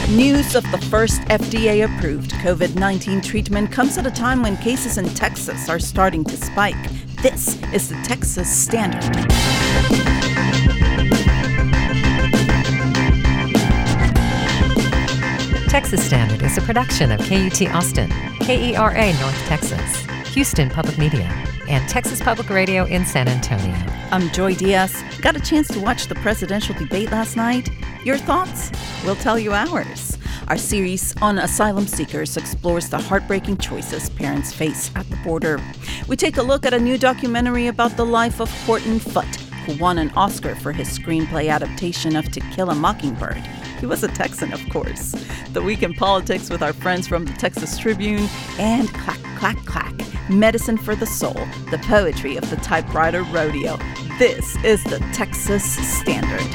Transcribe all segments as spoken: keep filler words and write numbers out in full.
News of the first F D A-approved COVID nineteen treatment comes at a time when cases in Texas are starting to spike. This is the Texas Standard. Texas Standard is a production of K U T Austin, K E R A North Texas, Houston Public Media, and Texas Public Radio in San Antonio. I'm Joy Diaz. Got a chance to watch the presidential debate last night? Your thoughts? We'll tell you ours. Our series on asylum seekers explores the heartbreaking choices parents face at the border. We take a look at a new documentary about the life of Horton Foote, who won an Oscar for his screenplay adaptation of To Kill a Mockingbird. He was a Texan, of course. The Week in Politics with our friends from the Texas Tribune, and clack, clack, clack, Medicine for the Soul, the poetry of the typewriter rodeo. This is the Texas Standard.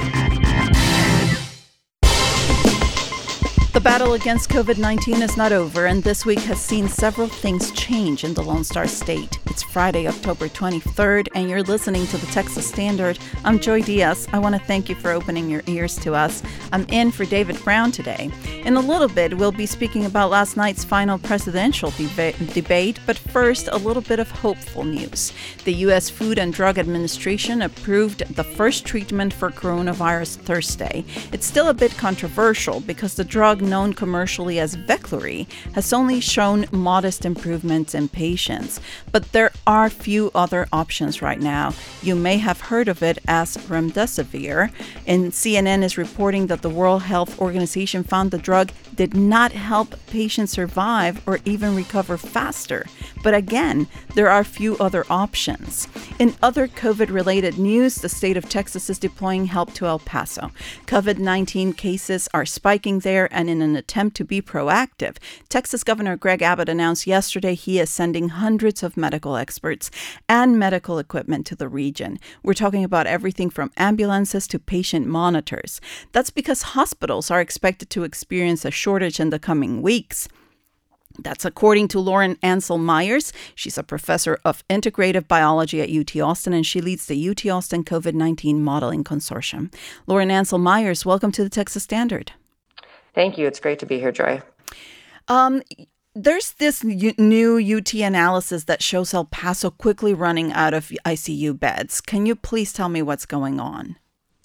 The battle against COVID nineteen is not over, and this week has seen several things change in the Lone Star State. It's Friday, October twenty-third, and you're listening to the Texas Standard. I'm Joy Diaz. I want to thank you for opening your ears to us. I'm in for David Brown today. In a little bit, we'll be speaking about last night's final presidential deba- debate, but first, a little bit of hopeful news. The U S Food and Drug Administration approved the first treatment for coronavirus Thursday. It's still a bit controversial because the drug known commercially as Veklury has only shown modest improvements in patients. But there are few other options right now. You may have heard of it as remdesivir. And C N N is reporting that the World Health Organization found the drug did not help patients survive or even recover faster. But again, there are few other options. In other COVID-related news, the state of Texas is deploying help to El Paso. COVID nineteen cases are spiking there, and in an attempt to be proactive, Texas Governor Greg Abbott announced yesterday he is sending hundreds of medical experts and medical equipment to the region. We're talking about everything from ambulances to patient monitors. That's because hospitals are expected to experience a shortage in the coming weeks. That's according to Lauren Ansel Myers. She's a professor of integrative biology at U T Austin, and she leads the U T Austin COVID nineteen Modeling Consortium. Lauren Ansel Myers, welcome to the Texas Standard. Thank you. It's great to be here, Joy. Um, there's this u- new U T analysis that shows El Paso quickly running out of I C U beds. Can you please tell me what's going on?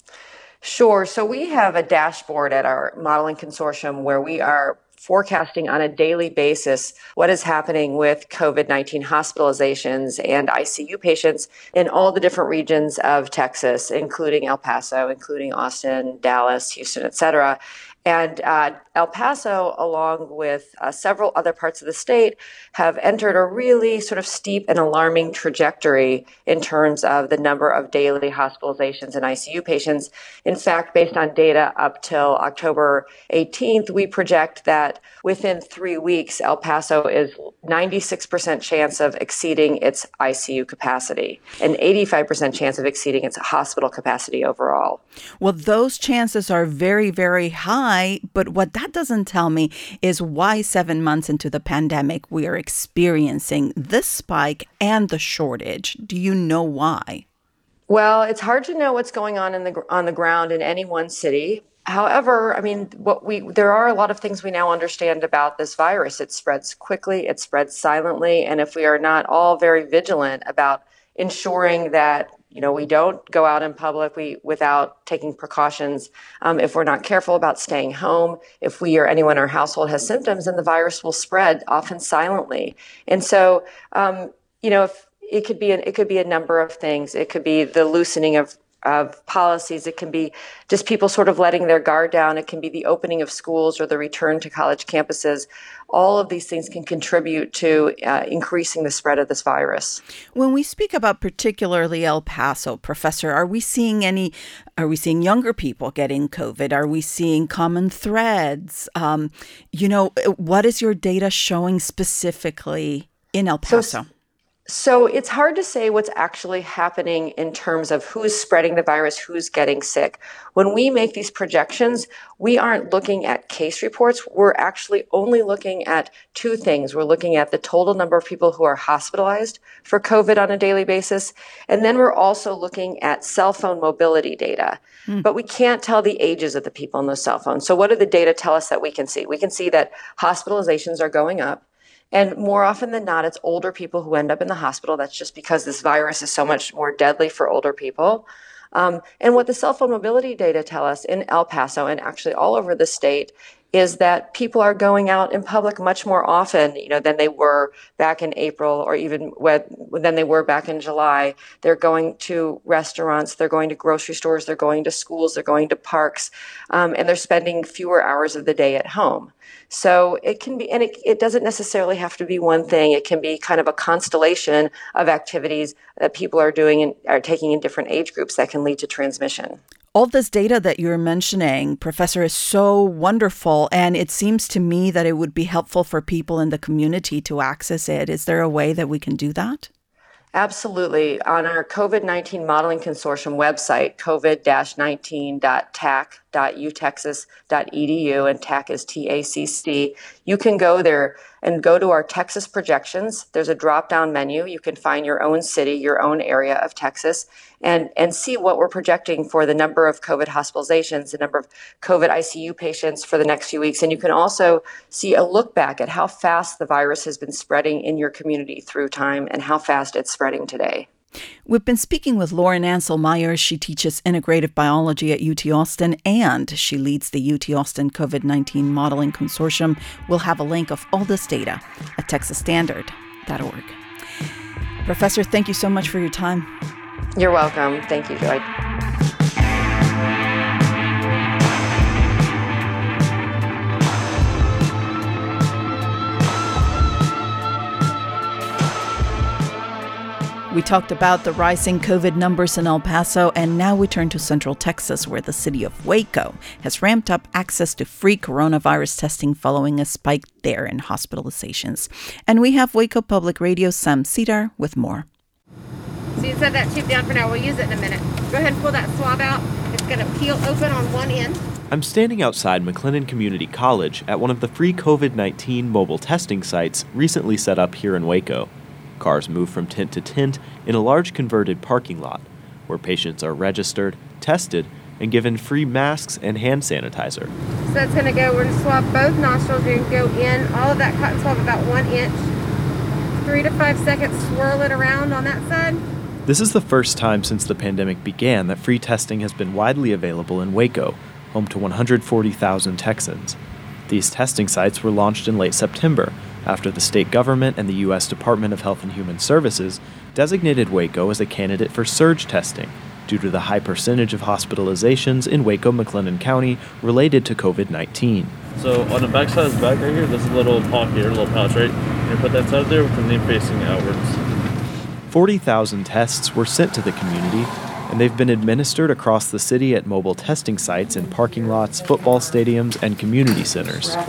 Sure. So we have a dashboard at our modeling consortium where we are forecasting on a daily basis what is happening with COVID nineteen hospitalizations and I C U patients in all the different regions of Texas, including El Paso, including Austin, Dallas, Houston, et cetera. And uh, El Paso, along with uh, several other parts of the state, have entered a really sort of steep and alarming trajectory in terms of the number of daily hospitalizations and I C U patients. In fact, based on data up till October eighteenth, we project that within three weeks, El Paso is ninety-six percent chance of exceeding its I C U capacity and eighty-five percent chance of exceeding its hospital capacity overall. Well, those chances are very, very high. But what that doesn't tell me is why seven months into the pandemic, we are experiencing this spike and the shortage. Do you know why? Well, it's hard to know what's going on in the on the ground in any one city. However, I mean, what we there are a lot of things we now understand about this virus. It spreads quickly, it spreads silently, and if we are not all very vigilant about ensuring that you know, we don't go out in public we, without taking precautions. Um, if we're not careful about staying home, if we or anyone in our household has symptoms, then the virus will spread, often silently. And so, um, you know, if it could be an, it could be a number of things. It could be the loosening of of policies. It can be just people sort of letting their guard down. It can be the opening of schools or the return to college campuses. All of these things can contribute to uh, increasing the spread of this virus. When we speak about particularly El Paso, Professor, are we seeing any, are we seeing younger people getting COVID? Are we seeing common threads? Um, you know, what is your data showing specifically in El Paso? So, So it's hard to say what's actually happening in terms of who's spreading the virus, who's getting sick. When we make these projections, we aren't looking at case reports. We're actually only looking at two things. We're looking at the total number of people who are hospitalized for COVID on a daily basis. And then we're also looking at cell phone mobility data. Mm. But we can't tell the ages of the people on those cell phones. So what do the data tell us that we can see? We can see that hospitalizations are going up. And more often than not, it's older people who end up in the hospital. That's just because this virus is so much more deadly for older people. Um, and what the cell phone mobility data tell us in El Paso and actually all over the state is that people are going out in public much more often, you know, than they were back in April or even when, than they were back in July. They're going to restaurants, they're going to grocery stores, they're going to schools, they're going to parks, um, and they're spending fewer hours of the day at home. So it can be, and it, it doesn't necessarily have to be one thing. It can be kind of a constellation of activities that people are doing and are taking in different age groups that can lead to transmission. All this data that you're mentioning, Professor, is so wonderful, and it seems to me that it would be helpful for people in the community to access it. Is there a way that we can do that? Absolutely. On our COVID nineteen Modeling Consortium website, covid nineteen dot tac dot u texas dot e d u, and TAC is T A C C, you can go there and go to our Texas projections. There's a drop-down menu. You can find your own city, your own area of Texas, and, and see what we're projecting for the number of COVID hospitalizations, the number of COVID I C U patients for the next few weeks. And you can also see a look back at how fast the virus has been spreading in your community through time and how fast it's spreading today. We've been speaking with Lauren Ansel-Myers. She teaches integrative biology at U T Austin, and she leads the U T Austin COVID nineteen Modeling Consortium. We'll have a link of all this data at texas standard dot org. Professor, thank you so much for your time. You're welcome. Thank you, Joy. We talked about the rising COVID numbers in El Paso, and now we turn to Central Texas, where the city of Waco has ramped up access to free coronavirus testing following a spike there in hospitalizations. And we have Waco Public Radio's Sam Cedar with more. So you set that tube down for now. We'll use it in a minute. Go ahead and pull that swab out. It's going to peel open on one end. I'm standing outside McLennan Community College at one of the free COVID nineteen mobile testing sites recently set up here in Waco. Cars move from tent to tent in a large converted parking lot where patients are registered, tested, and given free masks and hand sanitizer. So it's going to go, we're going to swab both nostrils. You're going to go in, all of that cotton swab about one inch, three to five seconds, swirl it around on that side. This is the first time since the pandemic began that free testing has been widely available in Waco, home to one hundred forty thousand Texans. These testing sites were launched in late September after the state government and the U S Department of Health and Human Services designated Waco as a candidate for surge testing due to the high percentage of hospitalizations in Waco-McLennan County related to COVID nineteen. So on the back side of the bag right here, there's a little pocket here, a little pouch, right? And you put that side there with the name facing outwards. forty thousand tests were sent to the community, and they've been administered across the city at mobile testing sites in parking lots, football stadiums, and community centers.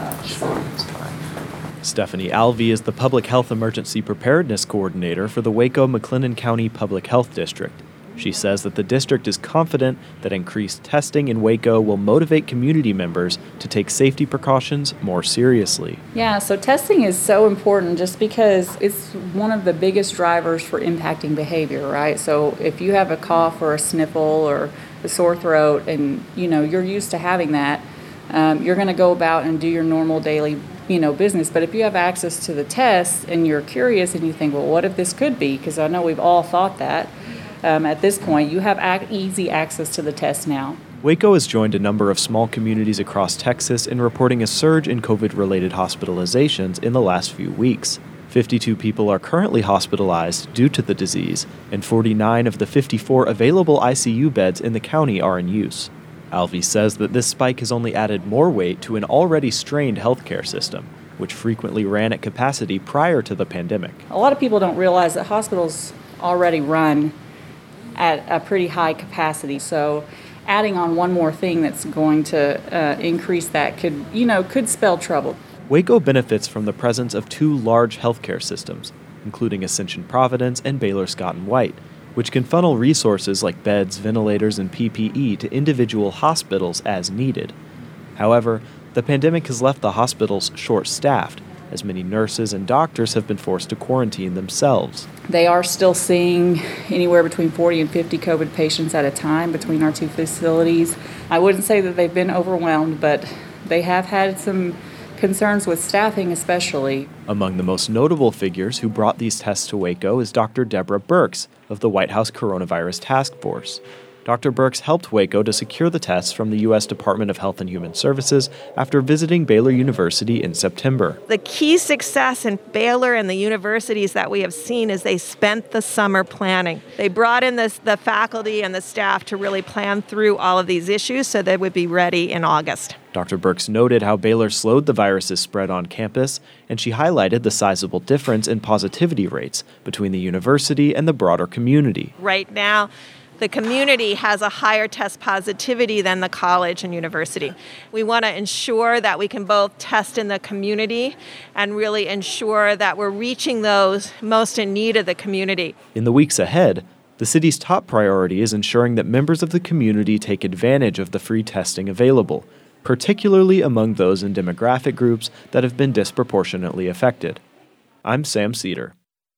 Stephanie Alvey is the Public Health Emergency Preparedness Coordinator for the Waco-McLennan County Public Health District. She says that the district is confident that increased testing in Waco will motivate community members to take safety precautions more seriously. Yeah, so testing is so important just because it's one of the biggest drivers for impacting behavior, right? So if you have a cough or a sniffle or a sore throat and, you know, you're used to having that, um, you're going to go about and do your normal daily you know, business. But if you have access to the test and you're curious and you think, well, what if this could be? Because I know we've all thought that. Um, at this point, you have ac- easy access to the test now. Waco has joined a number of small communities across Texas in reporting a surge in COVID-related hospitalizations in the last few weeks. fifty-two people are currently hospitalized due to the disease, and forty-nine of the fifty-four available I C U beds in the county are in use. Alvey says that this spike has only added more weight to an already strained healthcare system, which frequently ran at capacity prior to the pandemic. A lot of people don't realize that hospitals already run at a pretty high capacity, so adding on one more thing that's going to uh, increase that could, you know, could spell trouble. Waco benefits from the presence of two large healthcare systems, including Ascension Providence and Baylor Scott and White, which can funnel resources like beds, ventilators, and P P E to individual hospitals as needed. However, the pandemic has left the hospitals short-staffed, as many nurses and doctors have been forced to quarantine themselves. They are still seeing anywhere between forty and fifty COVID patients at a time between our two facilities. I wouldn't say that they've been overwhelmed, but they have had some concerns with staffing especially. Among the most notable figures who brought these tests to Waco is Doctor Deborah Birx of the White House Coronavirus Task Force. Doctor Birx helped Waco to secure the tests from the U S Department of Health and Human Services after visiting Baylor University in September. The key success in Baylor and the universities that we have seen is they spent the summer planning. They brought in this, the faculty and the staff to really plan through all of these issues so they would be ready in August. Doctor Birx noted how Baylor slowed the virus's spread on campus, and she highlighted the sizable difference in positivity rates between the university and the broader community. Right now, the community has a higher test positivity than the college and university. We want to ensure that we can both test in the community and really ensure that we're reaching those most in need of the community. In the weeks ahead, the city's top priority is ensuring that members of the community take advantage of the free testing available, particularly among those in demographic groups that have been disproportionately affected. I'm Sam Cedar.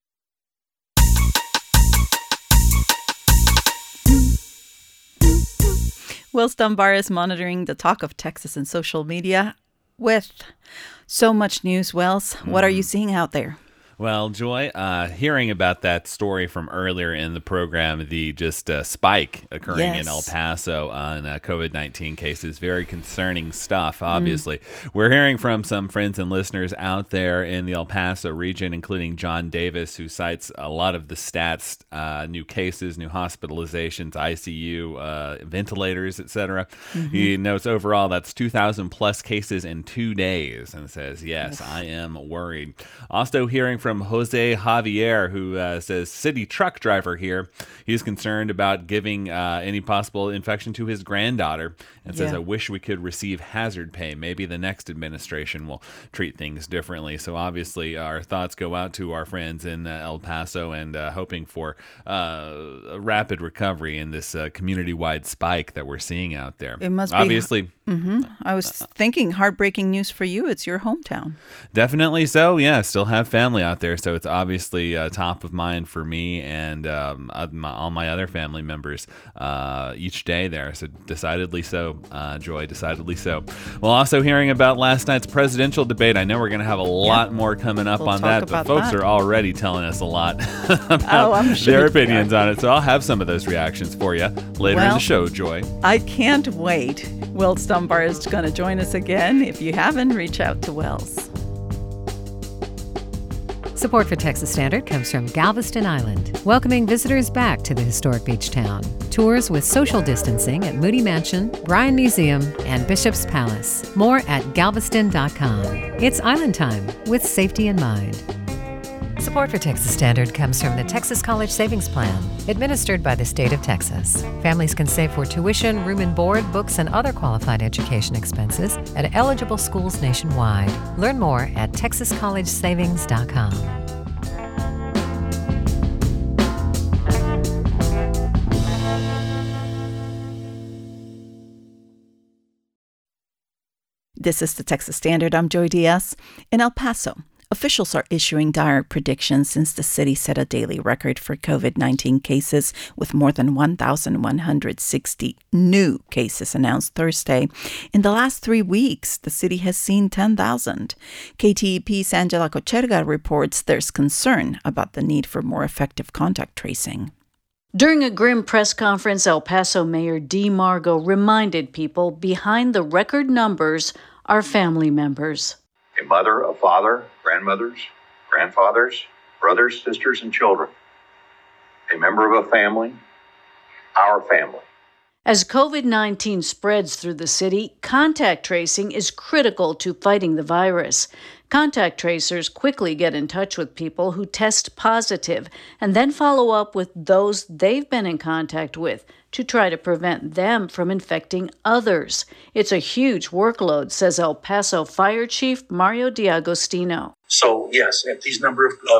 Wells Dunbar is monitoring the talk of Texas in social media with so much news. Wells, what are you seeing out there? Well, Joy, uh, hearing about that story from earlier in the program, the just uh, spike occurring yes. in El Paso on uh, COVID nineteen cases, very concerning stuff, obviously. Mm. We're hearing from some friends and listeners out there in the El Paso region, including John Davis, who cites a lot of the stats, uh, new cases, new hospitalizations, I C U, uh, ventilators, et cetera. Mm-hmm. He notes overall that's two thousand plus cases in two days and says, yes, yes. I am worried. Also hearing from Jose Javier, who uh, says, city truck driver here. He's concerned about giving uh, any possible infection to his granddaughter and says, yeah. I wish we could receive hazard pay. Maybe the next administration will treat things differently. So obviously our thoughts go out to our friends in uh, El Paso and uh, hoping for uh, a rapid recovery in this uh, community-wide spike that we're seeing out there. It must obviously, be. Mm-hmm. I was thinking heartbreaking news for you. It's your hometown. Definitely so. Yeah, still have family out there, so it's obviously uh, top of mind for me and um, my, all my other family members uh, each day there. So decidedly so, uh, Joy, decidedly so. Well, also hearing about last night's presidential debate. I know we're going to have a lot yeah. more coming up we'll on that, but folks that. are already telling us a lot about oh, I'm sure their opinions on it. So I'll have some of those reactions for you later well, in the show, Joy. I can't wait. Wells Dunbar is going to join us again. If you haven't, reach out to Wells. Support for Texas Standard comes from Galveston Island, welcoming visitors back to the historic beach town. Tours with social distancing at Moody Mansion, Bryan Museum, and Bishop's Palace. More at galveston dot com. It's Island Time with safety in mind. Support for Texas Standard comes from the Texas College Savings Plan, administered by the state of Texas. Families can save for tuition, room and board, books, and other qualified education expenses at eligible schools nationwide. Learn more at texas college savings dot com. This is the Texas Standard. I'm Joy Diaz. In El Paso, officials are issuing dire predictions since the city set a daily record for COVID nineteen cases with more than one thousand one hundred sixty new cases announced Thursday. In the last three weeks, the city has seen ten thousand. K T E P's Angela Cocherga reports there's concern about the need for more effective contact tracing. During a grim press conference, El Paso Mayor Dee Margo reminded people behind the record numbers are family members. A mother, a father, grandmothers, grandfathers, brothers, sisters, and children. A member of a family, our family. As COVID nineteen spreads through the city, contact tracing is critical to fighting the virus. Contact tracers quickly get in touch with people who test positive and then follow up with those they've been in contact with to try to prevent them from infecting others. It's a huge workload, says El Paso Fire Chief Mario D'Agostino. So, yes, at these number of, of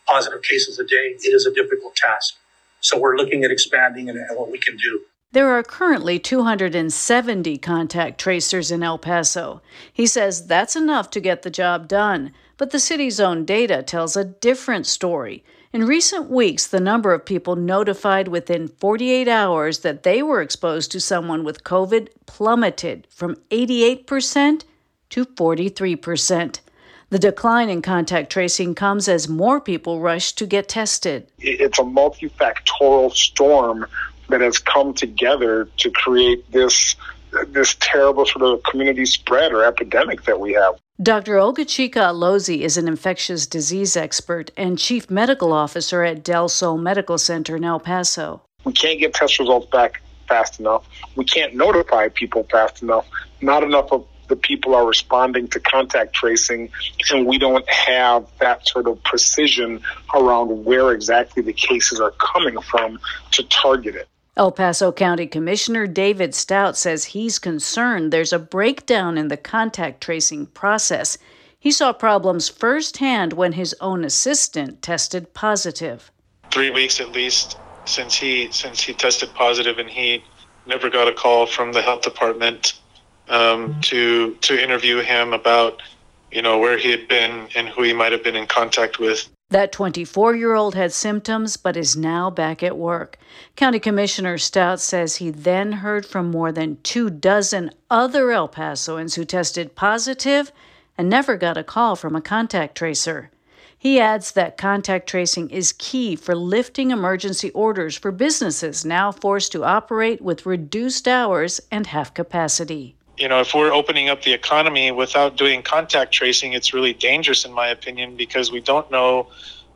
positive cases a day, it is a difficult task. So we're looking at expanding and what we can do. There are currently two hundred seventy contact tracers in El Paso. He says that's enough to get the job done, but the city's own data tells a different story. In recent weeks, the number of people notified within forty-eight hours that they were exposed to someone with COVID plummeted from eighty-eight percent to forty-three percent. The decline in contact tracing comes as more people rush to get tested. It's a multifactorial storm that has come together to create this this terrible sort of community spread or epidemic that we have. Doctor Ogachika Alozi is an infectious disease expert and chief medical officer at Del Sol Medical Center in El Paso. We can't get test results back fast enough. We can't notify people fast enough. Not enough of the people are responding to contact tracing, and we don't have that sort of precision around where exactly the cases are coming from to target it. El Paso County Commissioner David Stout says he's concerned there's a breakdown in the contact tracing process. He saw problems firsthand when his own assistant tested positive. Three weeks at least since he since he tested positive, and he never got a call from the health department um, to to interview him about, you know, where he had been and who he might have been in contact with. That twenty-four-year-old had symptoms but is now back at work. County Commissioner Stout says he then heard from more than two dozen other El Pasoans who tested positive and never got a call from a contact tracer. He adds that contact tracing is key for lifting emergency orders for businesses now forced to operate with reduced hours and half capacity. You know, if we're opening up the economy without doing contact tracing, it's really dangerous, in my opinion, because we don't know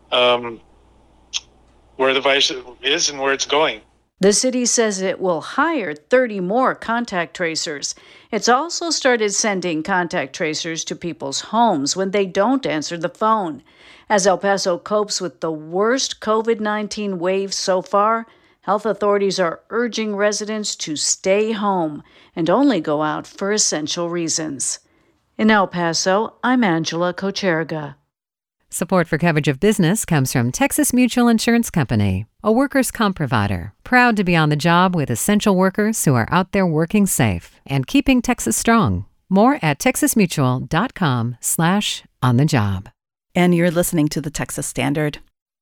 um, where the virus is and where it's going. The city says it will hire thirty more contact tracers. It's also started sending contact tracers to people's homes when they don't answer the phone. As El Paso copes with the worst COVID nineteen wave so far, health authorities are urging residents to stay home and only go out for essential reasons. In El Paso, I'm Angela Kocherga. Support for coverage of business comes from Texas Mutual Insurance Company, a workers' comp provider, proud to be on the job with essential workers who are out there working safe and keeping Texas strong. More at texasmutual.com slash on the job. And you're listening to the Texas Standard.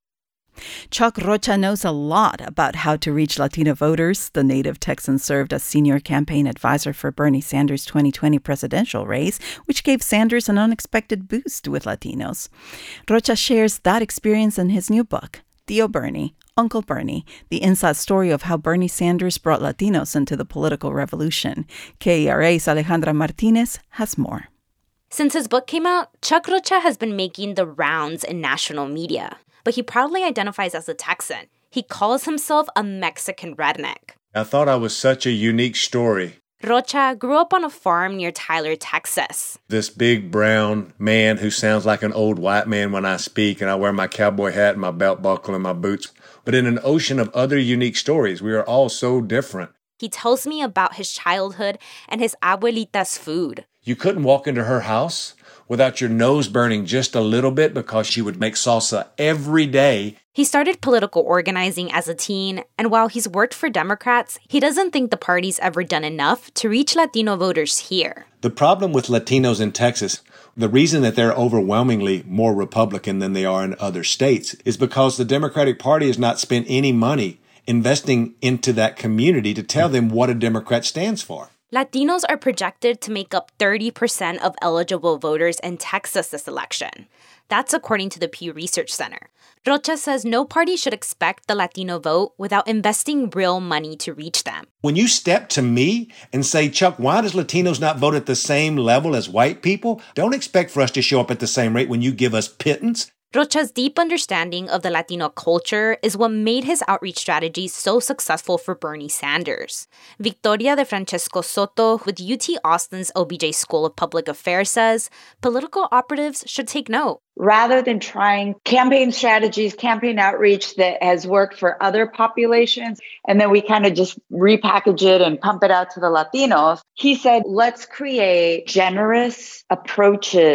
Chuck Rocha knows a lot about how to reach Latino voters. The native Texan served as senior campaign advisor for Bernie Sanders' twenty twenty presidential race, which gave Sanders an unexpected boost with Latinos. Rocha shares that experience in his new book, Tío Bernie, Uncle Bernie, the inside story of how Bernie Sanders brought Latinos into the political revolution. K E R A's Alejandra Martinez has more. Since his book came out, Chuck Rocha has been making the rounds in national media. But he proudly identifies as a Texan. He calls himself a Mexican redneck. I thought I was such a unique story. Rocha grew up on a farm near Tyler, Texas. This big brown man who sounds like an old white man when I speak, and I wear my cowboy hat and my belt buckle and my boots. But in an ocean of other unique stories, we are all so different. He tells me about his childhood and his abuelita's food. You couldn't walk into her house without your nose burning just a little bit because she would make salsa every day. He started political organizing as a teen, and while he's worked for Democrats, he doesn't think the party's ever done enough to reach Latino voters here. The problem with Latinos in Texas, the reason that they're overwhelmingly more Republican than they are in other states, is because the Democratic Party has not spent any money investing into that community to tell them what a Democrat stands for. Latinos are projected to make up thirty percent of eligible voters in Texas this election. That's according to the Pew Research Center. Rocha says no party should expect the Latino vote without investing real money to reach them. When you step to me and say, Chuck, why does Latinos not vote at the same level as white people? Don't expect for us to show up at the same rate when you give us pittance. Rocha's deep understanding of the Latino culture is what made his outreach strategy so successful for Bernie Sanders. Victoria de Francesco Soto with U T Austin's O B J School of Public Affairs says political operatives should take note. Rather than trying campaign strategies, campaign outreach that has worked for other populations, and then we kind of just repackage it and pump it out to the Latinos, he said, let's create generous approaches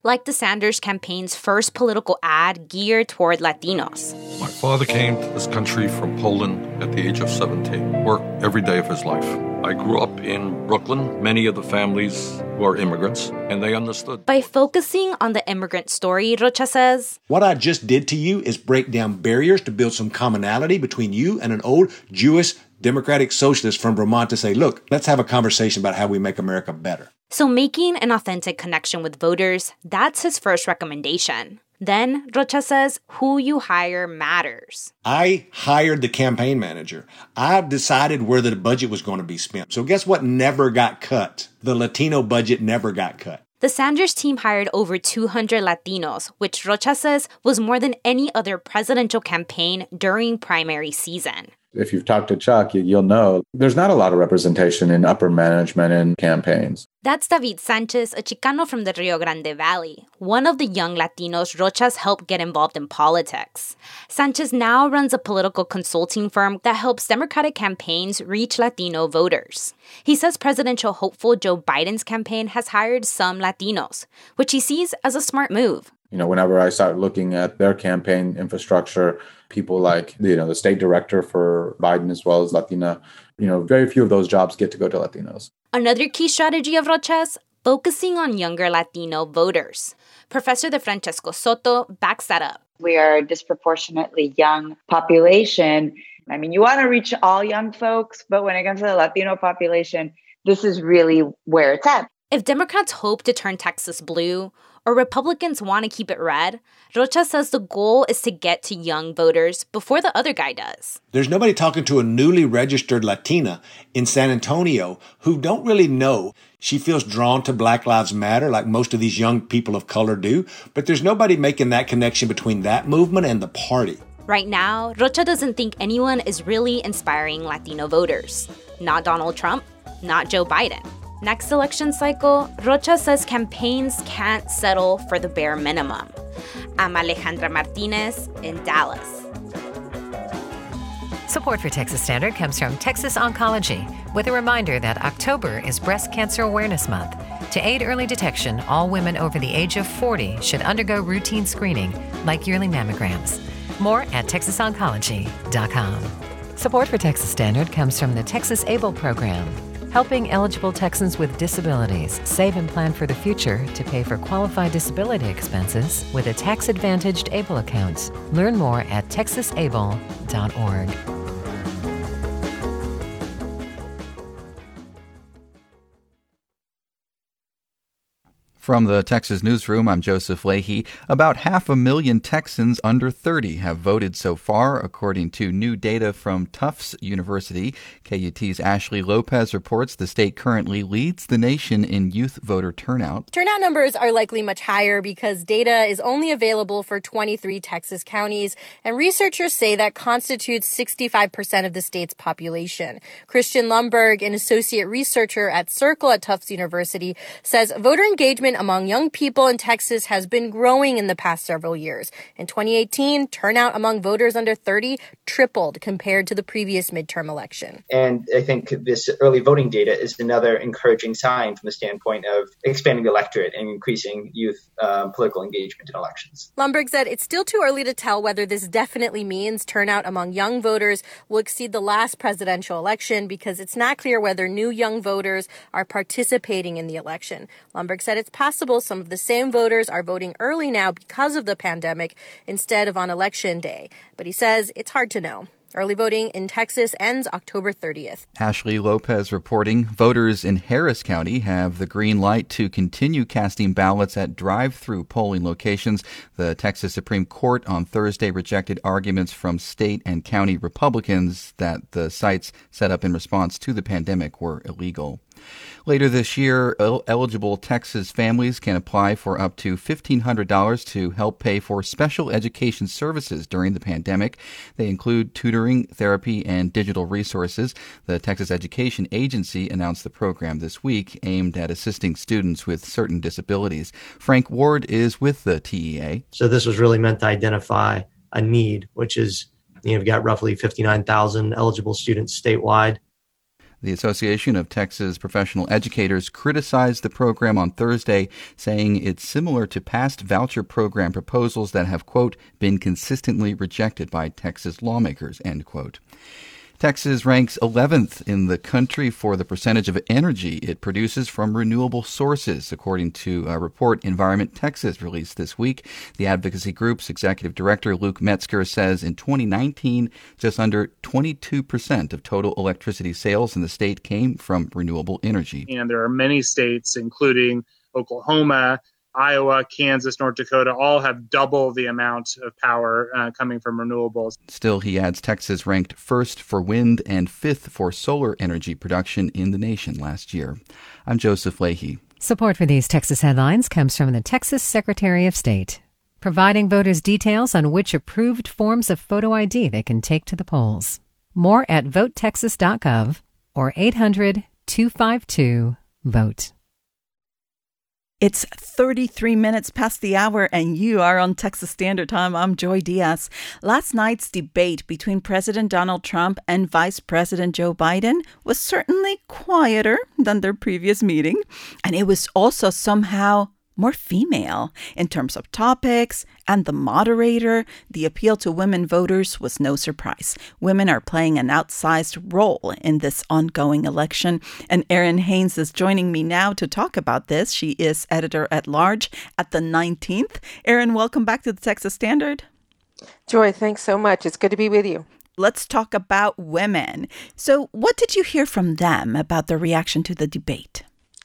like the Sanders campaign's first political ad geared toward Latinos. My father came to this country from Poland at the age of seventeen, worked every day of his life. I grew up in Brooklyn. Many of the families were immigrants, and they understood. By focusing on the immigrant story, Rocha says, what I just did to you is break down barriers to build some commonality between you and an old Jewish democratic socialist from Vermont to say, look, let's have a conversation about how we make America better. So making an authentic connection with voters, that's his first recommendation. Then, Rocha says, who you hire matters. I hired the campaign manager. I decided where the budget was going to be spent. So guess what never got cut? The Latino budget never got cut. The Sanders team hired over two hundred Latinos, which Rocha says was more than any other presidential campaign during primary season. If you've talked to Chuck, you'll know there's not a lot of representation in upper management and campaigns. That's David Sanchez, a Chicano from the Rio Grande Valley, one of the young Latinos Rocha's helped get involved in politics. Sanchez now runs a political consulting firm that helps Democratic campaigns reach Latino voters. He says presidential hopeful Joe Biden's campaign has hired some Latinos, which he sees as a smart move. You know, whenever I start looking at their campaign infrastructure, people like, you know, the state director for Biden as well as Latina, you know, very few of those jobs get to go to Latinos. Another key strategy of Rocha's, focusing on younger Latino voters. Professor De Francesco Soto backs that up. We are a disproportionately young population. I mean, you want to reach all young folks, but when it comes to the Latino population, this is really where it's at. If Democrats hope to turn Texas blue, or Republicans want to keep it red, Rocha says the goal is to get to young voters before the other guy does. There's nobody talking to a newly registered Latina in San Antonio who don't really know. She feels drawn to Black Lives Matter like most of these young people of color do, but there's nobody making that connection between that movement and the party. Right now, Rocha doesn't think anyone is really inspiring Latino voters. Not Donald Trump, not Joe Biden. Next election cycle, Rocha says campaigns can't settle for the bare minimum. I'm Alejandra Martinez in Dallas. Support for Texas Standard comes from Texas Oncology, with a reminder that October is Breast Cancer Awareness Month. To aid early detection, all women over the age of forty should undergo routine screening, like yearly mammograms. More at texas oncology dot com. Support for Texas Standard comes from the Texas ABLE program, helping eligible Texans with disabilities save and plan for the future to pay for qualified disability expenses with a tax-advantaged ABLE account. Learn more at texas able dot org. From the Texas Newsroom, I'm Joseph Leahy. About half a million Texans under thirty have voted so far, according to new data from Tufts University. K U T's Ashley Lopez reports the state currently leads the nation in youth voter turnout. Turnout numbers are likely much higher because data is only available for twenty-three Texas counties, and researchers say that constitutes sixty-five percent of the state's population. Christian Lumberg, an associate researcher at Circle at Tufts University, says voter engagement among young people in Texas has been growing in the past several years. In twenty eighteen, turnout among voters under thirty tripled compared to the previous midterm election. And I think this early voting data is another encouraging sign from the standpoint of expanding the electorate and increasing youth um, political engagement in elections. Lumberg said it's still too early to tell whether this definitely means turnout among young voters will exceed the last presidential election because it's not clear whether new young voters are participating in the election. Lumberg said it's possible some of the same voters are voting early now because of the pandemic instead of on election day. But he says it's hard to know. Early voting in Texas ends October thirtieth. Ashley Lopez reporting voters in Harris County have the green light to continue casting ballots at drive-through polling locations. The Texas Supreme Court on Thursday rejected arguments from state and county Republicans that the sites set up in response to the pandemic were illegal. Later this year, eligible Texas families can apply for up to fifteen hundred dollars to help pay for special education services during the pandemic. They include tutoring, therapy, and digital resources. The Texas Education Agency announced the program this week, aimed at assisting students with certain disabilities. Frank Ward is with the T E A. So this was really meant to identify a need, which is, you know, we've got roughly fifty-nine thousand eligible students statewide. The Association of Texas Professional Educators criticized the program on Thursday, saying it's similar to past voucher program proposals that have, quote, been consistently rejected by Texas lawmakers, end quote. Texas ranks eleventh in the country for the percentage of energy it produces from renewable sources, according to a report Environment Texas released this week. The advocacy group's executive director, Luke Metzger, says in twenty nineteen, just under twenty-two percent of total electricity sales in the state came from renewable energy. And there are many states, including Oklahoma, Iowa, Kansas, North Dakota, all have double the amount of power uh, coming from renewables. Still, he adds, Texas ranked first for wind and fifth for solar energy production in the nation last year. I'm Joseph Leahy. Support for these Texas headlines comes from the Texas Secretary of State, providing voters details on which approved forms of photo I D they can take to the polls. More at vote texas dot gov or eight hundred, two five two, VOTE. It's thirty-three minutes past the hour, and you are on Texas Standard Time. I'm Joy Diaz. Last night's debate between President Donald Trump and Vice President Joe Biden was certainly quieter than their previous meeting, and it was also somehow more female in terms of topics and the moderator. The appeal to women voters was no surprise. Women are playing an outsized role in this ongoing election. And Erin Haynes is joining me now to talk about this. She is editor-at-large at the nineteenth. Erin, welcome back to the Texas Standard. Joy, thanks so much. It's good to be with you. Let's talk about women. So what did you hear from them about their reaction to the debate?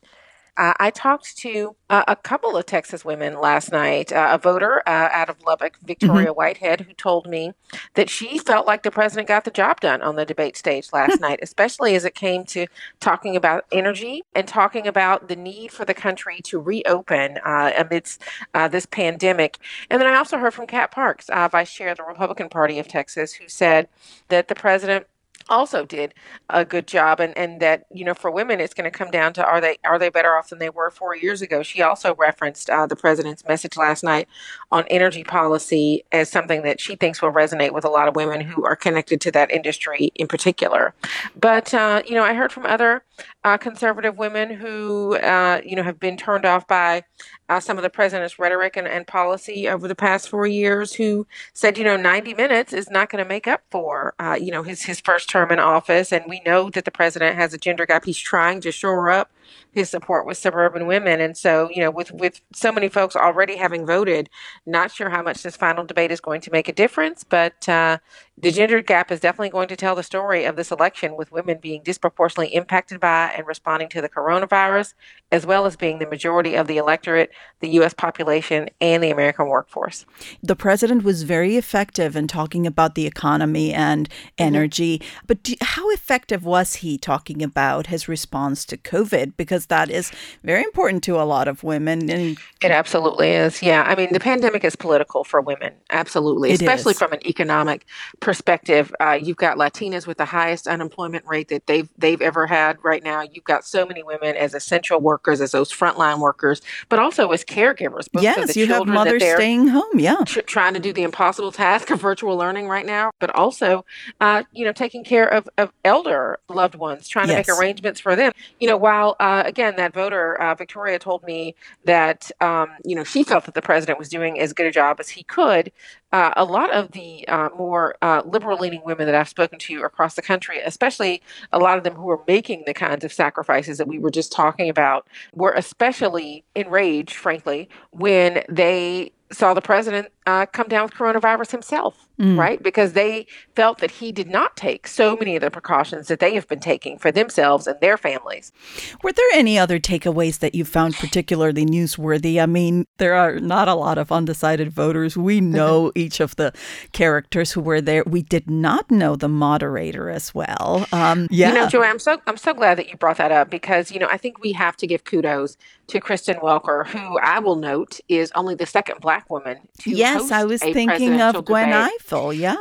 Uh, I talked to uh, a couple of Texas women last night, uh, a voter uh, out of Lubbock, Victoria mm-hmm. Whitehead, who told me that she felt like the president got the job done on the debate stage last night, especially as it came to talking about energy and talking about the need for the country to reopen uh, amidst uh, this pandemic. And then I also heard from Kat Parks, uh, Vice Chair of the Republican Party of Texas, who said that the president also did a good job, and, and that, you know, for women, it's going to come down to are they are they better off than they were four years ago. She also referenced uh, the president's message last night on energy policy as something that she thinks will resonate with a lot of women who are connected to that industry in particular. But, uh, you know, I heard from other uh, conservative women who, uh, you know, have been turned off by Uh, some of the president's rhetoric and, and policy over the past four years who said, you know, ninety minutes is not going to make up for, uh, you know, his, his first term in office. And we know that the president has a gender gap. He's trying to shore up his support with suburban women. And so, you know, with, with so many folks already having voted, not sure how much this final debate is going to make a difference. But uh, the gender gap is definitely going to tell the story of this election, with women being disproportionately impacted by and responding to the coronavirus, as well as being the majority of the electorate, the U S population, and the American workforce. The president was very effective in talking about the economy and energy. Mm-hmm. But do, how effective was he talking about his response to COVID? Because that is very important to a lot of women. And it absolutely is. Yeah. I mean, the pandemic is political for women. Absolutely. It Especially is. From an economic perspective. Uh, you've got Latinas with the highest unemployment rate that they've they've ever had right now. You've got so many women as essential workers, as those frontline workers, but also as caregivers. Both yes, of the you have mothers staying home. Yeah. Tr- trying to do the impossible task of virtual learning right now, but also, uh, you know, taking care of, of elder loved ones, trying yes. to make arrangements for them. You know, while, uh, again, that voter, uh, Victoria, told me that, um, you know, she felt that the president was doing as good a job as he could. Uh, a lot of the uh, more uh, liberal-leaning women that I've spoken to across the country, especially a lot of them who are making the kinds of sacrifices that we were just talking about, were especially enraged, frankly, when they saw the president uh, come down with coronavirus himself, mm. right? Because they felt that he did not take so many of the precautions that they have been taking for themselves and their families. Were there any other takeaways that you found particularly newsworthy? I mean, there are not a lot of undecided voters. We know each of the characters who were there. We did not know the moderator as well. Um, yeah. You know, Joy, I'm so I'm so glad that you brought that up, because, you know, I think we have to give kudos to Kristen Welker, who I will note is only the second Black woman to yes, host I was a thinking of Gwen debate. Ifill. Yes, Uh, well,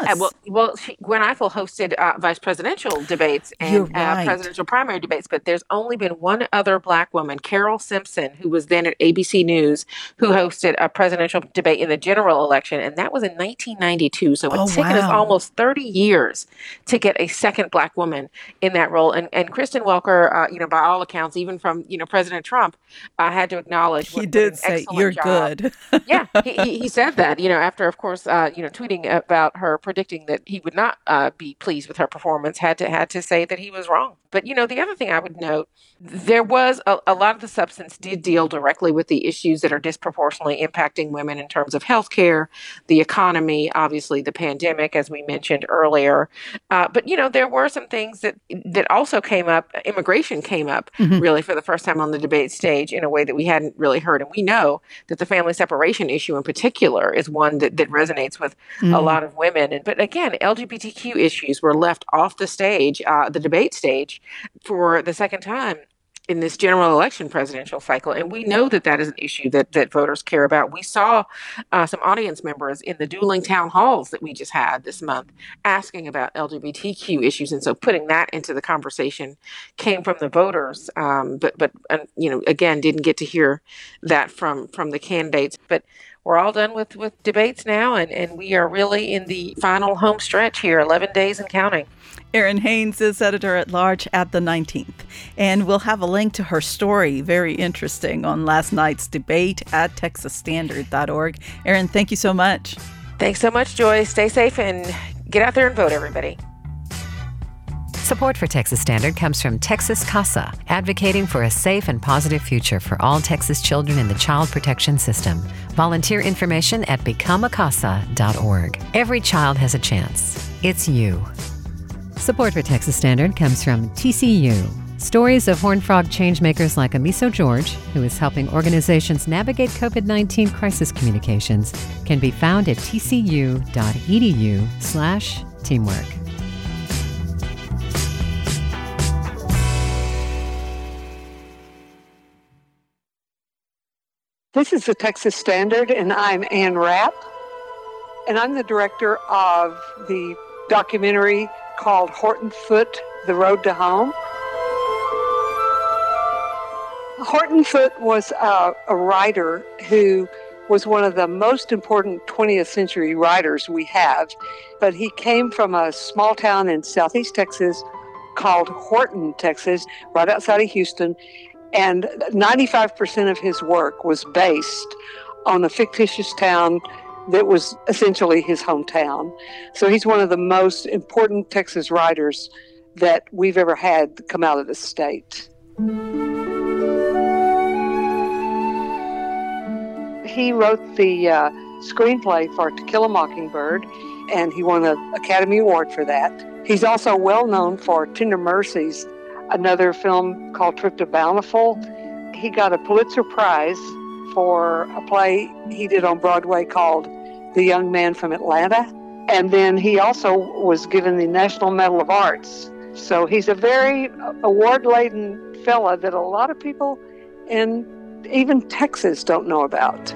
Well, she, Gwen Ifill hosted uh, vice presidential debates and right. uh, presidential primary debates, but there's only been one other Black woman, Carol Simpson, who was then at A B C News, who hosted a presidential debate in the general election, and that was in nineteen ninety-two. So it's Oh, taken us wow. almost thirty years to get a second Black woman in that role. And and Kristen Welker, uh, you know, by all accounts, even from you know President Trump, uh, had to acknowledge He what, did what an say, excellent "You're job. good." Yeah, he, he he said that, you know, after, of course, uh, you know, tweeting about her predicting that he would not uh, be pleased with her performance, had to had to say that he was wrong. But, you know, the other thing I would note, there was a, a lot of the substance did deal directly with the issues that are disproportionately impacting women in terms of healthcare, the economy, obviously the pandemic, as we mentioned earlier. Uh, but, you know, there were some things that that also came up. Immigration came up Mhm. really for the first time on the debate stage in a way that we hadn't really heard. And we know that the family separation issue in particular is one that, that resonates with a Mm. lot of women. And, but again, L G B T Q issues were left off the stage, uh, the debate stage, for the second time in this general election presidential cycle. And we know that that is an issue that, that voters care about. We saw uh, some audience members in the dueling town halls that we just had this month asking about L G B T Q issues. And so putting that into the conversation came from the voters. Um, but, but uh, you know, again, didn't get to hear that from, from the candidates. But we're all done with, with debates now, and, and we are really in the final home stretch here, eleven days and counting. Erin Haynes is editor-at-large at The nineteenth, and we'll have a link to her story, very interesting, on last night's debate at texas standard dot org. Erin, thank you so much. Thanks so much, Joy. Stay safe and get out there and vote, everybody. Support for Texas Standard comes from Texas CASA, advocating for a safe and positive future for all Texas children in the child protection system. Volunteer information at become a casa dot org. Every child has a chance. It's you. Support for Texas Standard comes from T C U. Stories of Horned Frog changemakers like Amiso George, who is helping organizations navigate COVID nineteen crisis communications, can be found at tcu dot edu slash teamwork. This is the Texas Standard, and I'm Ann Rapp, and I'm the director of the documentary called Horton Foote, The Road to Home. Horton Foote was a, a writer who was one of the most important twentieth century writers we have, but he came from a small town in southeast Texas called Horton, Texas, right outside of Houston. And ninety-five percent of his work was based on a fictitious town that was essentially his hometown. So he's one of the most important Texas writers that we've ever had come out of the state. He wrote the uh, screenplay for To Kill a Mockingbird, and he won an Academy Award for that. He's also well known for Tender Mercies, another film called Trip to Bountiful. He got a Pulitzer Prize for a play he did on Broadway called The Young Man from Atlanta. And then he also was given the National Medal of Arts. So he's a very award-laden fella that a lot of people in even Texas don't know about.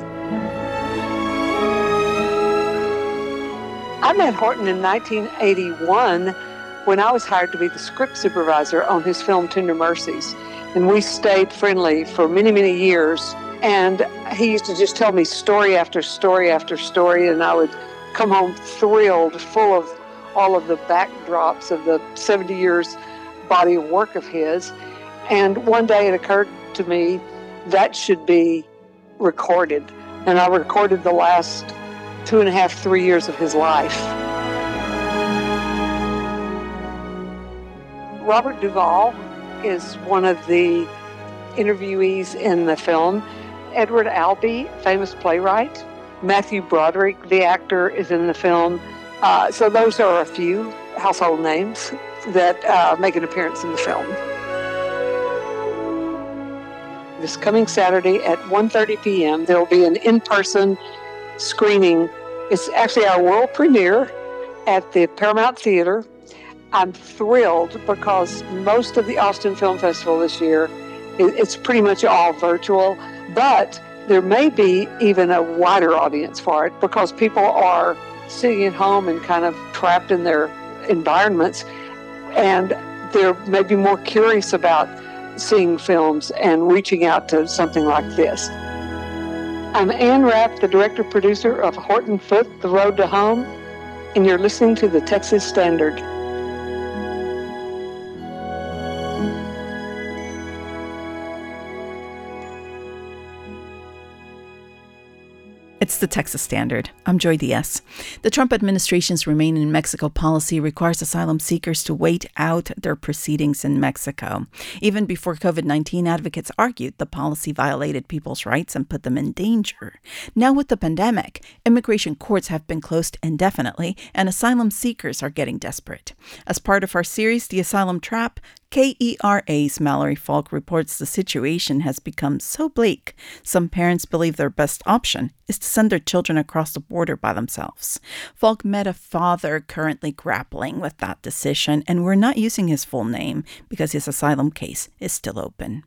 I met Horton in nineteen eighty-one when I was hired to be the script supervisor on his film Tender Mercies. And we stayed friendly for many, many years. And he used to just tell me story after story after story, and I would come home thrilled, full of all of the backdrops of the seventy years body of work of his. And one day it occurred to me that should be recorded. And I recorded the last two and a half, three years of his life. Robert Duvall is one of the interviewees in the film. Edward Albee, famous playwright. Matthew Broderick, the actor, is in the film. Uh, so those are a few household names that uh, make an appearance in the film. This coming Saturday at one thirty p.m., there will be an in-person screening. It's actually our world premiere at the Paramount Theater. I'm thrilled because most of the Austin Film Festival this year, it's pretty much all virtual, but there may be even a wider audience for it because people are sitting at home and kind of trapped in their environments, and they're maybe more curious about seeing films and reaching out to something like this. I'm Ann Rapp, the director-producer of Horton Foote, The Road to Home, and you're listening to the Texas Standard. It's the Texas Standard. I'm Joy Diaz. The Trump administration's Remain in Mexico policy requires asylum seekers to wait out their proceedings in Mexico. Even before COVID nineteen, advocates argued the policy violated people's rights and put them in danger. Now with the pandemic, immigration courts have been closed indefinitely, and asylum seekers are getting desperate. As part of our series, The Asylum Trap, K E R A's Mallory Falk reports the situation has become so bleak, some parents believe their best option is to send their children across the border by themselves. Falk met a father currently grappling with that decision, and we're not using his full name because his asylum case is still open.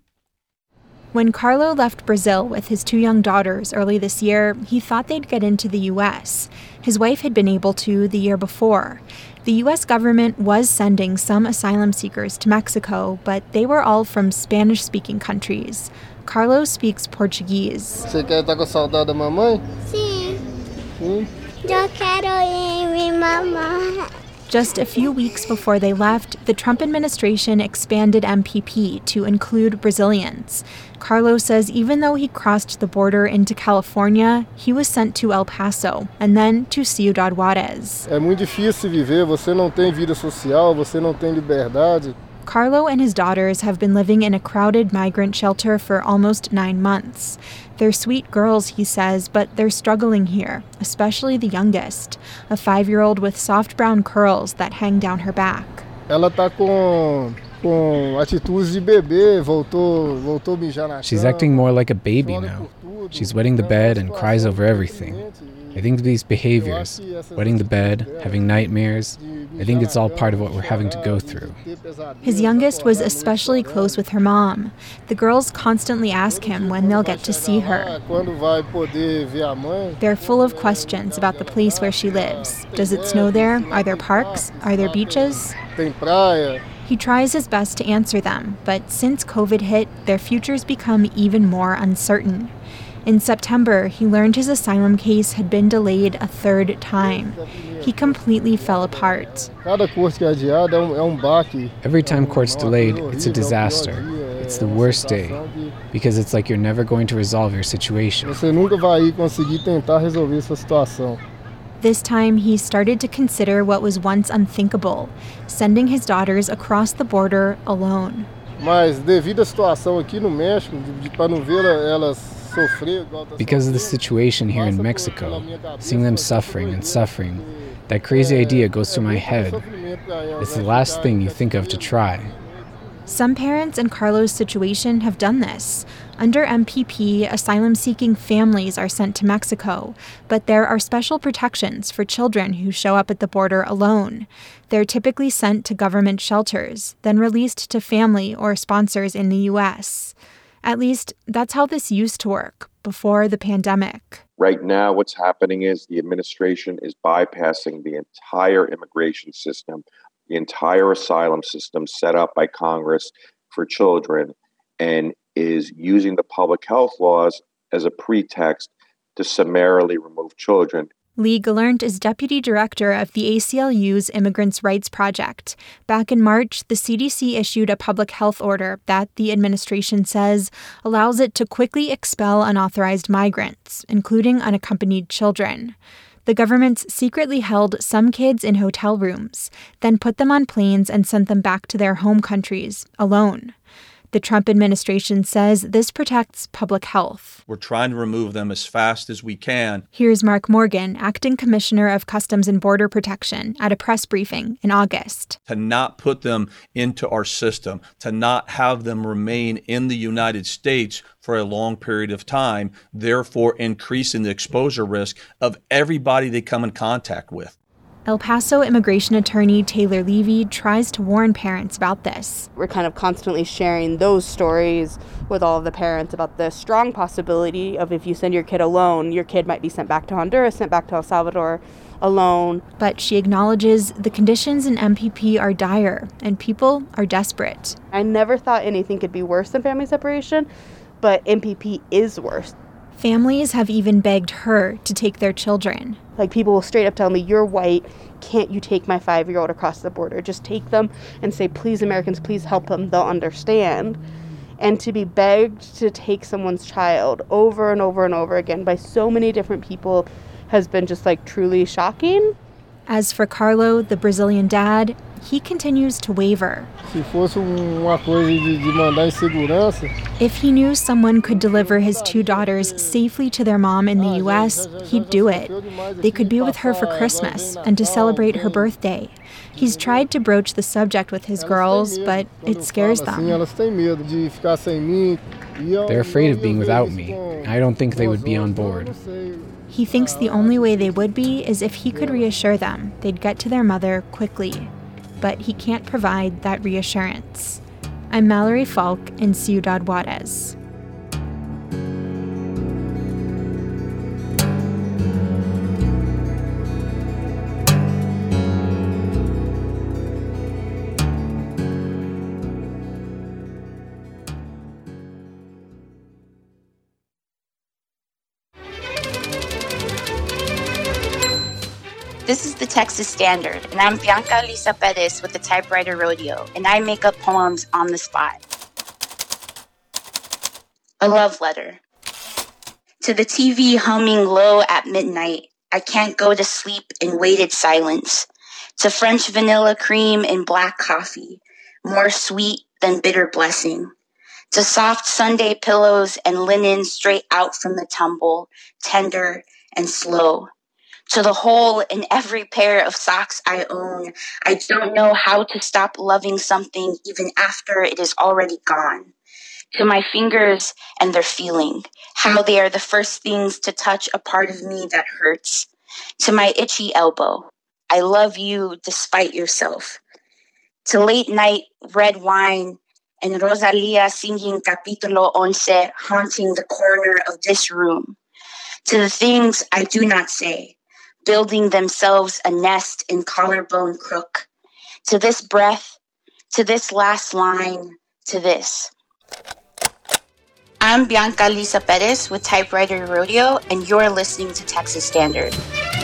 When Carlo left Brazil with his two young daughters early this year, he thought they'd get into the U S. His wife had been able to the year before. The U S government was sending some asylum seekers to Mexico, but they were all from Spanish-speaking countries. Carlo speaks Portuguese. Você quer estar com saudade da mamãe? Sim. Sim. Eu quero ir ver mamãe. Just a few weeks before they left, the Trump administration expanded M P P to include Brazilians. Carlo says even though he crossed the border into California, he was sent to El Paso and then to Ciudad Juárez. É muito difícil viver, você não tem vida social, você não tem liberdade. Carlo and his daughters have been living in a crowded migrant shelter for almost nine months. They're sweet girls, he says, but they're struggling here, especially the youngest, a five-year-old with soft brown curls that hang down her back. Ela tá com com atitudes de bebê, voltou, voltou mijar na cama. She's acting more like a baby now. She's wetting the bed and cries over everything. I think these behaviors, wetting the bed, having nightmares, I think it's all part of what we're having to go through. His youngest was especially close with her mom. The girls constantly ask him when they'll get to see her. They're full of questions about the place where she lives. Does it snow there? Are there parks? Are there beaches? He tries his best to answer them, but since COVID hit, their futures become even more uncertain. In September, he learned his asylum case had been delayed a third time. He completely fell apart. Every time court's delayed, it's a disaster. It's the worst day, because it's like you're never going to resolve your situation. This time, he started to consider what was once unthinkable, sending his daughters across the border alone. Mas devido à situação aqui no México, para não ver elas because of the situation here in Mexico, seeing them suffering and suffering, that crazy idea goes through my head. It's the last thing you think of to try. Some parents in Carlo's situation have done this. Under M P P, asylum-seeking families are sent to Mexico, but there are special protections for children who show up at the border alone. They're typically sent to government shelters, then released to family or sponsors in the U S. At least, that's how this used to work before the pandemic. Right now, what's happening is the administration is bypassing the entire immigration system, the entire asylum system set up by Congress for children, and is using the public health laws as a pretext to summarily remove children. Lee Gallant is deputy director of the A C L U's Immigrants' Rights Project. Back in March, the C D C issued a public health order that the administration says allows it to quickly expel unauthorized migrants, including unaccompanied children. The government secretly held some kids in hotel rooms, then put them on planes and sent them back to their home countries, alone. The Trump administration says this protects public health. We're trying to remove them as fast as we can. Here's Mark Morgan, acting commissioner of Customs and Border Protection, at a press briefing in August. To not put them into our system, to not have them remain in the United States for a long period of time, therefore increasing the exposure risk of everybody they come in contact with. El Paso immigration attorney Taylor Levy tries to warn parents about this. We're kind of constantly sharing those stories with all of the parents about the strong possibility of if you send your kid alone, your kid might be sent back to Honduras, sent back to El Salvador alone. But she acknowledges the conditions in M P P are dire and people are desperate. I never thought anything could be worse than family separation, but M P P is worse. Families have even begged her to take their children. Like, people will straight up tell me, you're white, can't you take my five-year-old across the border? Just take them and say, please, Americans, please help them. They'll understand. And to be begged to take someone's child over and over and over again by so many different people has been just, like, truly shocking. As for Carlo, the Brazilian dad, he continues to waver. If he knew someone could deliver his two daughters safely to their mom in the U S, he'd do it. They could be with her for Christmas and to celebrate her birthday. He's tried to broach the subject with his girls, but it scares them. They're afraid of being without me. I don't think they would be on board. He thinks the only way they would be is if he could reassure them they'd get to their mother quickly. But he can't provide that reassurance. I'm Mallory Falk in Ciudad Juarez. This is the Texas Standard, and I'm Bianca Lisa Perez with the Typewriter Rodeo, and I make up poems on the spot. A love letter. To the T V humming low at midnight, I can't go to sleep in weighted silence. To French vanilla cream and black coffee, more sweet than bitter blessing. To soft Sunday pillows and linen straight out from the tumble, tender and slow. To the hole in every pair of socks I own, I don't know how to stop loving something even after it is already gone. To my fingers and their feeling, how they are the first things to touch a part of me that hurts. To my itchy elbow, I love you despite yourself. To late night red wine and Rosalia singing Capítulo once haunting the corner of this room. To the things I do not say, building themselves a nest in collarbone crook. To this breath, to this last line, to this. I'm Bianca Lisa Perez with Typewriter Rodeo, and you're listening to Texas Standard.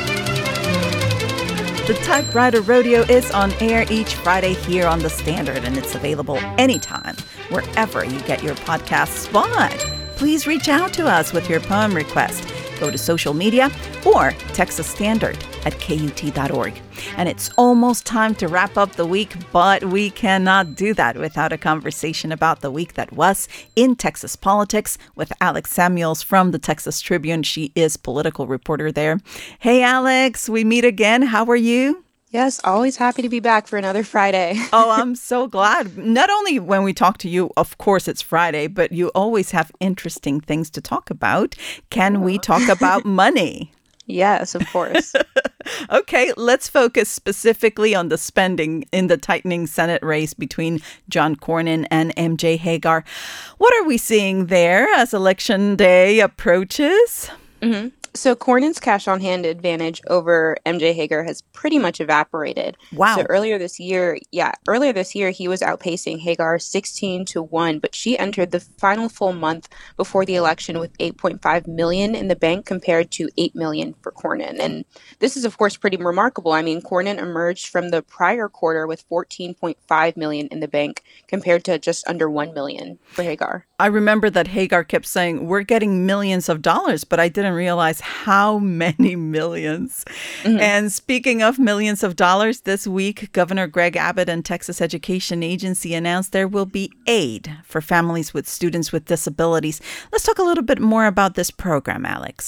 The Typewriter Rodeo is on air each Friday here on The Standard, and it's available anytime, wherever you get your podcasts. But please reach out to us with your poem request. Go to social media or Texas Standard at K U T dot org. And it's almost time to wrap up the week, but we cannot do that without a conversation about the week that was in Texas politics with Alex Samuels from the Texas Tribune. She is political reporter there. Hey, Alex, we meet again. How are you? Yes, always happy to be back for another Friday. Oh, I'm so glad. Not only when we talk to you, of course, it's Friday, but you always have interesting things to talk about. Can we talk about money? Yes, of course. Okay, let's focus specifically on the spending in the tightening Senate race between John Cornyn and M J Hagar. What are we seeing there as Election Day approaches? Mm-hmm. So Cornyn's cash-on-hand advantage over M J Hagar has pretty much evaporated. Wow. So earlier this year, yeah, earlier this year, he was outpacing Hagar sixteen to one, but she entered the final full month before the election with eight point five million dollars in the bank compared to eight million dollars for Cornyn. And this is, of course, pretty remarkable. I mean, Cornyn emerged from the prior quarter with fourteen point five million dollars in the bank compared to just under one million dollars for Hagar. I remember that Hagar kept saying, we're getting millions of dollars, but I didn't realize how many millions. Mm-hmm. And speaking of millions of dollars, this week, Governor Greg Abbott and Texas Education Agency announced there will be aid for families with students with disabilities. Let's talk a little bit more about this program, Alex.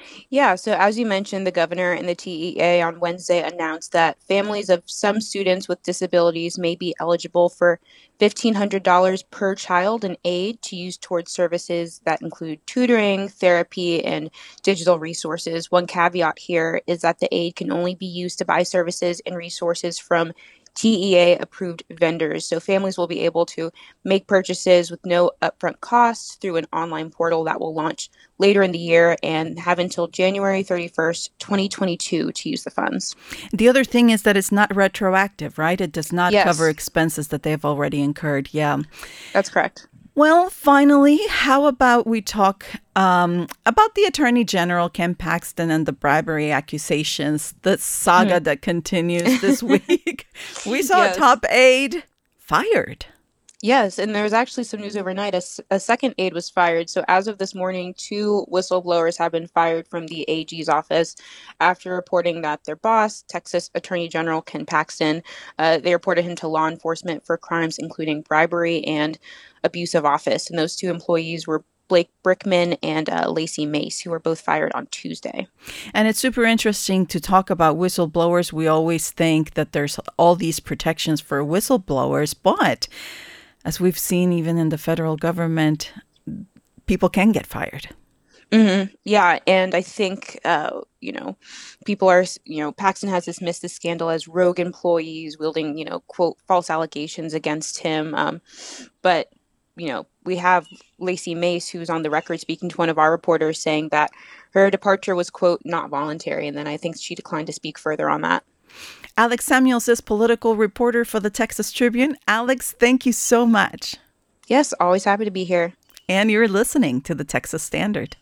Yeah, so as you mentioned, the governor and the T E A on Wednesday announced that families of some students with disabilities may be eligible for fifteen hundred dollars per child in aid to use towards services that include tutoring, therapy, and digital resources. One caveat here is that the aid can only be used to buy services and resources from T E A-approved vendors. So families will be able to make purchases with no upfront costs through an online portal that will launch later in the year and have until January thirty-first, twenty twenty-two to use the funds. The other thing is that it's not retroactive, right? It does not Yes. cover expenses that they've already incurred. Yeah. That's correct. Well, finally, how about we talk um, about the Attorney General, Ken Paxton, and the bribery accusations, the saga Hmm. that continues this week. We saw Yes. a top aide fired. Yes, and there was actually some news overnight. A, s- a second aide was fired. So as of this morning, two whistleblowers have been fired from the A G's office after reporting that their boss, Texas Attorney General Ken Paxton, uh, they reported him to law enforcement for crimes including bribery and abuse of office. And those two employees were Blake Brickman and uh, Lacey Mace, who were both fired on Tuesday. And it's super interesting to talk about whistleblowers. We always think that there's all these protections for whistleblowers, but as we've seen even in the federal government, people can get fired. hmm Yeah, and I think, uh, you know, people are, you know, Paxton has dismissed the scandal as rogue employees wielding, you know, quote, false allegations against him. Um, but, you know, we have Lacey Mace, who's on the record speaking to one of our reporters, saying that her departure was, quote, not voluntary. And then I think she declined to speak further on that. Alex Samuels is political reporter for the Texas Tribune. Alex, thank you so much. Yes, always happy to be here. And you're listening to the Texas Standard.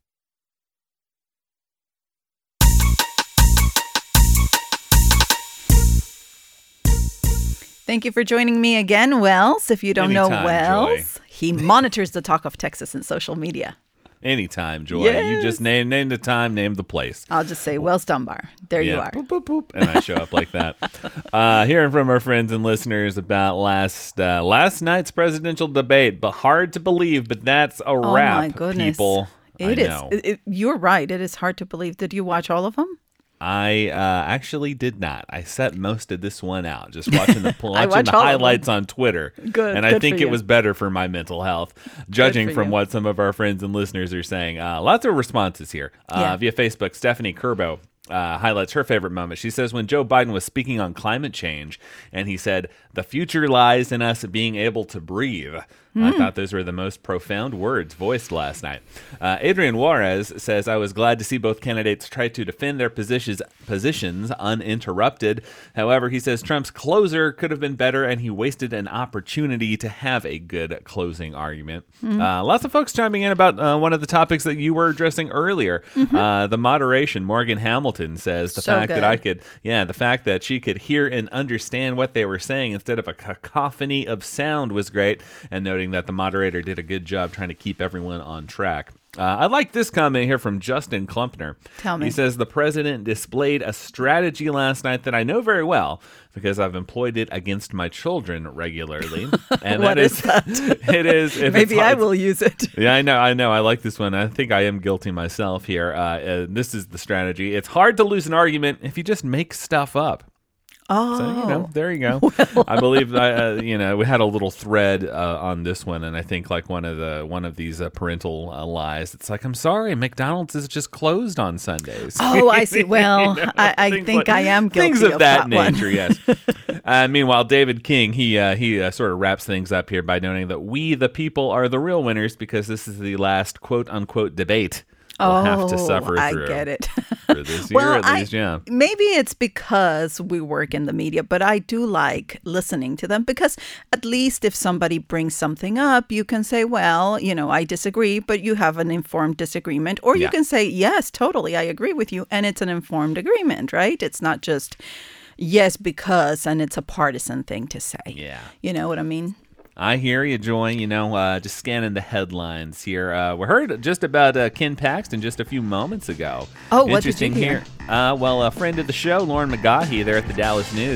Thank you for joining me again, Wells. If you don't know Anytime, Wells, Joy. he monitors the talk of Texas in social media. Anytime, Joy. Yes. You just name name the time, name the place. I'll just say Wells Dunbar. There you Yeah, are. boop, boop, boop, and I show up like that. Uh, hearing from our friends and listeners about last uh, last night's presidential debate, but hard to believe, but that's a Oh, wrap, my goodness. people. It I is. know. It- it- you're right. It is hard to believe. Did you watch all of them? I uh, actually did not. I set most of this one out, just watching the I watching watch the all of highlights them. on Twitter. Good, and I good think for it you. was better for my mental health, judging for from you. what some of our friends and listeners are saying. Uh, lots of responses here uh, Yeah. via Facebook. Stephanie Kerbo uh, highlights her favorite moment. She says when Joe Biden was speaking on climate change, and he said, "The future lies in us being able to breathe." I Mm. thought those were the most profound words voiced last night. Uh, Adrian Juarez says, I was glad to see both candidates try to defend their positions, positions uninterrupted. However, he says Trump's closer could have been better, and he wasted an opportunity to have a good closing argument. Mm. Uh, lots of folks chiming in about uh, one of the topics that you were addressing earlier, Mhm. uh, the moderation. Morgan Hamilton says the So fact that I good. could, yeah, the fact that she could hear and understand what they were saying instead of a cacophony of sound was great, and noting that the moderator did a good job trying to keep everyone on track. Uh, I like this comment here from Justin Klumpner. Tell me. He says, the president displayed a strategy last night that I know very well because I've employed it against my children regularly. And What that is is, that? it is. If Maybe it's, I it's- will use it. Yeah, I know. I know. I like this one. I think I am guilty myself here. Uh, uh, this is the strategy. It's hard to lose an argument if you just make stuff up. Oh, So, you know, there you go. I believe, uh, you know, we had a little thread uh, on this one, and I think like one of the one of these uh, parental uh, lies. It's like, I'm sorry, McDonald's is just closed on Sundays. Oh, I see. Well, You know, I, I things think like- I am guilty things of, of that, that one. nature. Yes. Uh, meanwhile, David King he uh, he uh, sort of wraps things up here by noting that we, the people, are the real winners because this is the last quote unquote debate. We'll oh, have to suffer I through. get it. For this year, Well, at I- least, yeah. Maybe it's because we work in the media, but I do like listening to them because at least if somebody brings something up, you can say, well, you know, I disagree, but you have an informed disagreement. Or you Yeah. can say, yes, totally, I agree with you. And it's an informed agreement, right? It's not just yes, because, and it's a partisan thing to say. Yeah. You know what I mean? I hear you, Joy. You know, uh, just scanning the headlines here. Uh, we heard just about uh, Ken Paxton just a few moments ago. Oh, what did you Interesting hear? here. Uh, well, a friend of the show, Lauren McGahee, there at the Dallas News,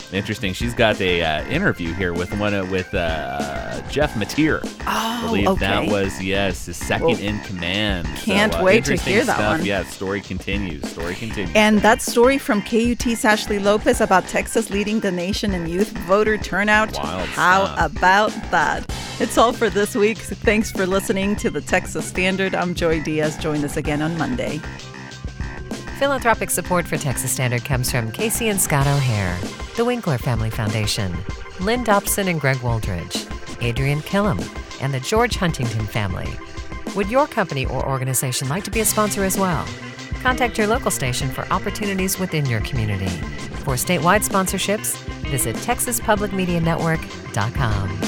Interesting. She's got a uh, interview here with one uh, with uh, Jeff Mateer. Oh, I believe okay. that was yes, his second Well, in command. can't so, uh, wait to interesting hear that stuff. one. Yeah, story continues. Story continues. And that story from K U T's Ashley Lopez about Texas leading the nation in youth voter turnout. Wild How stuff. about that? It's all for this week. Thanks for listening to the Texas Standard. I'm Joy Diaz. Join us again on Monday. Philanthropic support for Texas Standard comes from Casey and Scott O'Hare, the Winkler Family Foundation, Lynn Dobson and Greg Woldridge, Adrian Killam, and the George Huntington family. Would your company or organization like to be a sponsor as well? Contact your local station for opportunities within your community. For statewide sponsorships, visit texas public media network dot com.